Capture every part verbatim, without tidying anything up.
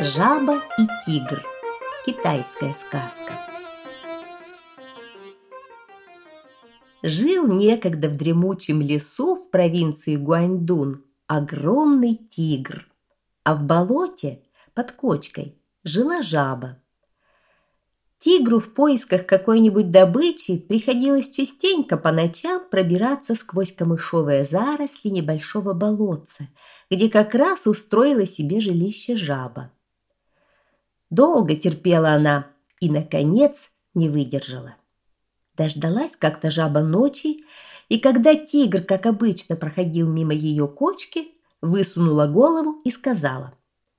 Жаба и тигр. Китайская сказка. Жил некогда в дремучем лесу в провинции Гуаньдун огромный тигр, а в болоте под кочкой жила жаба. Тигру в поисках какой-нибудь добычи приходилось частенько по ночам пробираться сквозь камышовые заросли небольшого болотца, где как раз устроила себе жилище жаба. Долго терпела она и, наконец, не выдержала. Дождалась как-то жаба ночи, и когда тигр, как обычно, проходил мимо ее кочки, высунула голову и сказала: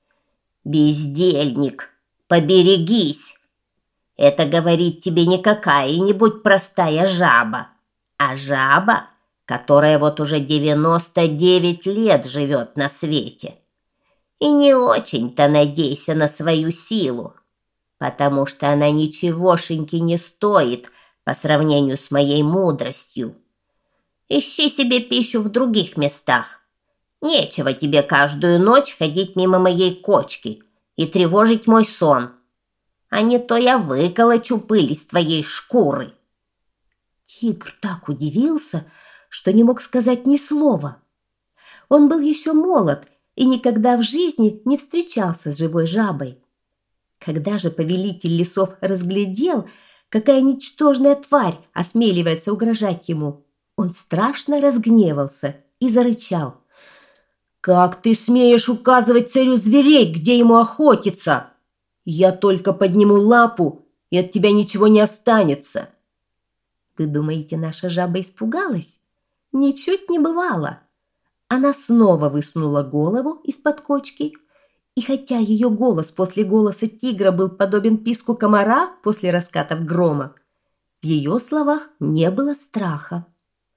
«Бездельник, поберегись! Это говорит тебе не какая-нибудь простая жаба, а жаба, которая вот уже девяносто девять лет живет на свете. И не очень-то надейся на свою силу, потому что она ничегошеньки не стоит по сравнению с моей мудростью. Ищи себе пищу в других местах. Нечего тебе каждую ночь ходить мимо моей кочки и тревожить мой сон. А не то я выколочу пыль из твоей шкуры». Тигр так удивился, что не мог сказать ни слова. Он был еще молод и никогда в жизни не встречался с живой жабой. Когда же повелитель лесов разглядел, какая ничтожная тварь осмеливается угрожать ему, он страшно разгневался и зарычал: «Как ты смеешь указывать царю зверей, где ему охотиться? Я только подниму лапу, и от тебя ничего не останется». Вы думаете, наша жаба испугалась? Ничуть не бывало. Она снова высунула голову из-под кочки, и хотя ее голос после голоса тигра был подобен писку комара после раскатов грома, в ее словах не было страха.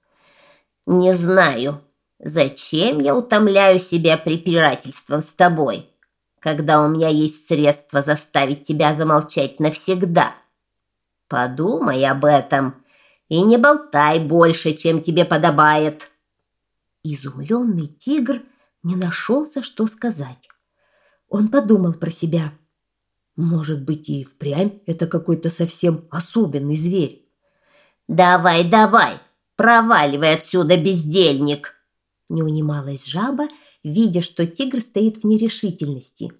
«Не знаю, зачем я утомляю себя препирательством с тобой, когда у меня есть средства заставить тебя замолчать навсегда. Подумай об этом и не болтай больше, чем тебе подобает». Изумленный тигр не нашелся, что сказать. Он подумал про себя: может быть, и впрямь это какой-то совсем особенный зверь. «Давай, давай, проваливай отсюда, бездельник!» Не унималась жаба, видя, что тигр стоит в нерешительности.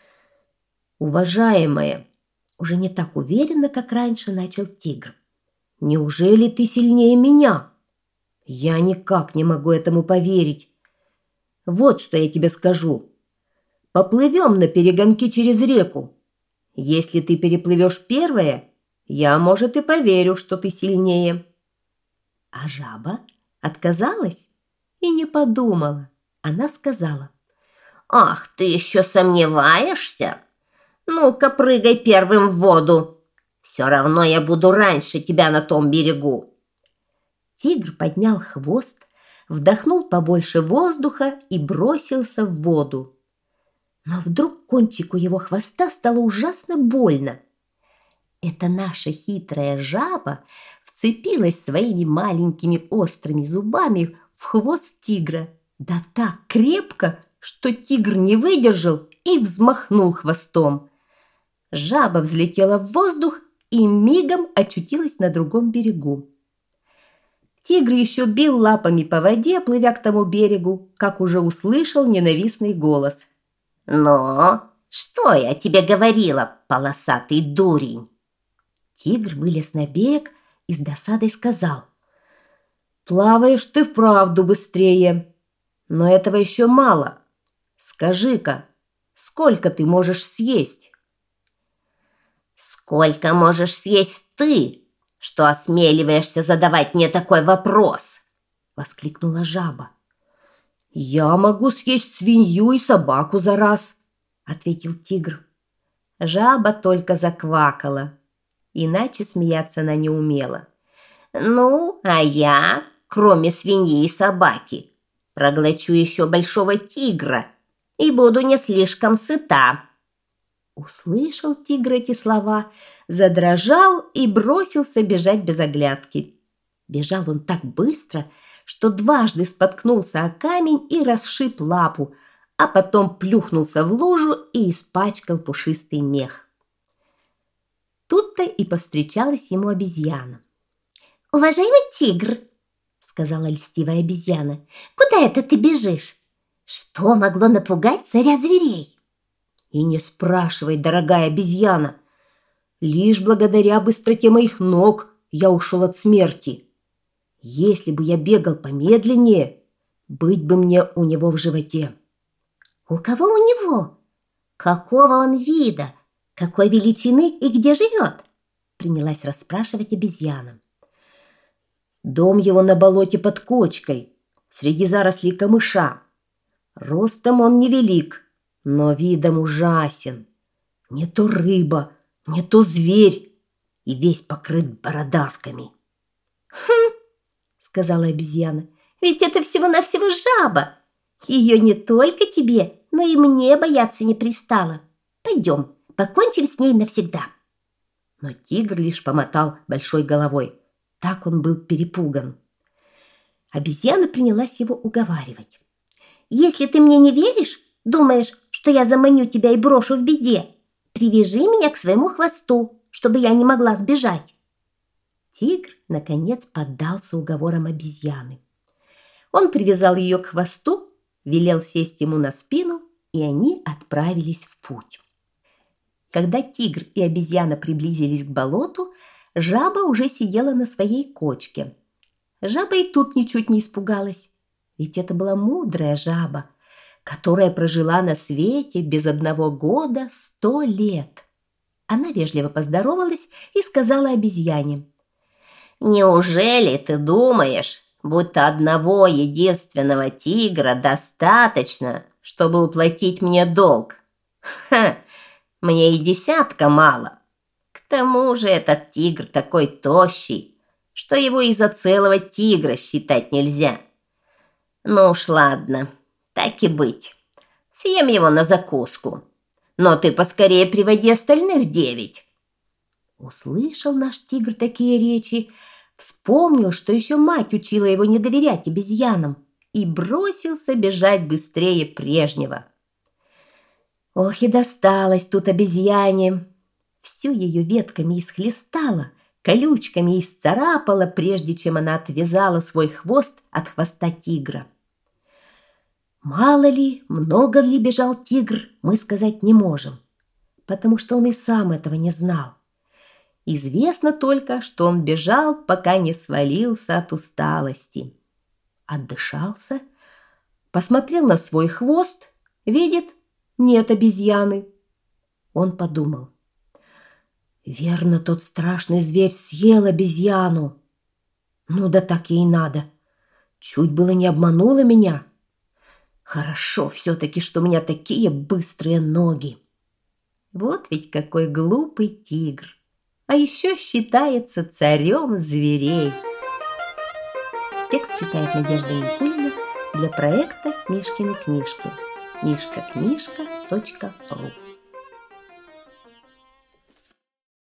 «Уважаемая», уже не так уверенно, как раньше, начал тигр, «неужели ты сильнее меня? Я никак не могу этому поверить. Вот что я тебе скажу. Поплывем на перегонки через реку. Если ты переплывешь первая, я, может, и поверю, что ты сильнее». А жаба отказалась и не подумала. Она сказала: «Ах, ты еще сомневаешься? Ну-ка, прыгай первым в воду. Все равно я буду раньше тебя на том берегу». Тигр поднял хвост, вдохнул побольше воздуха и бросился в воду. Но вдруг кончику его хвоста стало ужасно больно. Эта наша хитрая жаба вцепилась своими маленькими острыми зубами в хвост тигра, да так крепко, что тигр не выдержал и взмахнул хвостом. Жаба взлетела в воздух и мигом очутилась на другом берегу. Тигр еще бил лапами по воде, плывя к тому берегу, как уже услышал ненавистный голос: «Ну, что я тебе говорила, полосатый дурень?» Тигр вылез на берег и с досадой сказал: «Плаваешь ты вправду быстрее, но этого еще мало. Скажи-ка, сколько ты можешь съесть?» «Сколько можешь съесть ты, что осмеливаешься задавать мне такой вопрос?» — воскликнула жаба. «Я могу съесть свинью и собаку за раз», — ответил тигр. Жаба только заквакала, иначе смеяться она не умела. «Ну, а я, кроме свиньи и собаки, проглочу еще большого тигра и буду не слишком сыта». Услышал тигр эти слова, задрожал и бросился бежать без оглядки. Бежал он так быстро, что дважды споткнулся о камень и расшиб лапу, а потом плюхнулся в лужу и испачкал пушистый мех. Тут-то и повстречалась ему обезьяна. «Уважаемый тигр», — сказала льстивая обезьяна, — «куда это ты бежишь? Что могло напугать царя зверей?» «И не спрашивай, дорогая обезьяна. Лишь благодаря быстроте моих ног я ушел от смерти. Если бы я бегал помедленнее, быть бы мне у него в животе». «У кого у него? Какого он вида? Какой величины и где живет?» принялась расспрашивать обезьяна. «Дом его на болоте под кочкой, среди зарослей камыша. Ростом он невелик, но видом ужасен. Не то рыба, не то зверь, и весь покрыт бородавками». «Хм», — сказала обезьяна, — «ведь это всего-навсего жаба. Ее не только тебе, но и мне бояться не пристало. Пойдем, покончим с ней навсегда». Но тигр лишь помотал большой головой. Так он был перепуган. Обезьяна принялась его уговаривать. «Если ты мне не веришь, думаешь, что я заманю тебя и брошу в беде, привяжи меня к своему хвосту, чтобы я не могла сбежать». Тигр, наконец, поддался уговорам обезьяны. Он привязал ее к хвосту, велел сесть ему на спину, и они отправились в путь. Когда тигр и обезьяна приблизились к болоту, жаба уже сидела на своей кочке. Жаба и тут ничуть не испугалась, ведь это была мудрая жаба, которая прожила на свете без одного года сто лет. Она вежливо поздоровалась и сказала обезьяне: «Неужели ты думаешь, будто одного единственного тигра достаточно, чтобы уплатить мне долг? Ха! Мне и десятка мало. К тому же этот тигр такой тощий, что его из-за целого тигра считать нельзя. Ну уж ладно, так и быть. Съем его на закуску. Но ты поскорее приводи остальных девять». Услышал наш тигр такие речи, вспомнил, что еще мать учила его не доверять обезьянам, и бросился бежать быстрее прежнего. Ох, и досталось тут обезьяне. Всю ее ветками исхлестала, колючками исцарапала, прежде чем она отвязала свой хвост от хвоста тигра. Мало ли, много ли бежал тигр, мы сказать не можем, потому что он и сам этого не знал. Известно только, что он бежал, пока не свалился от усталости. Отдышался, посмотрел на свой хвост, видит, нет обезьяны. Он подумал: верно, тот страшный зверь съел обезьяну. Ну да так ей надо. Чуть было не обманула меня. Хорошо все-таки, что у меня такие быстрые ноги. Вот ведь какой глупый тигр. А еще считается царем зверей. Текст читает Надежда Якунина для проекта «Мишкины книжки». мишка книжка точка ру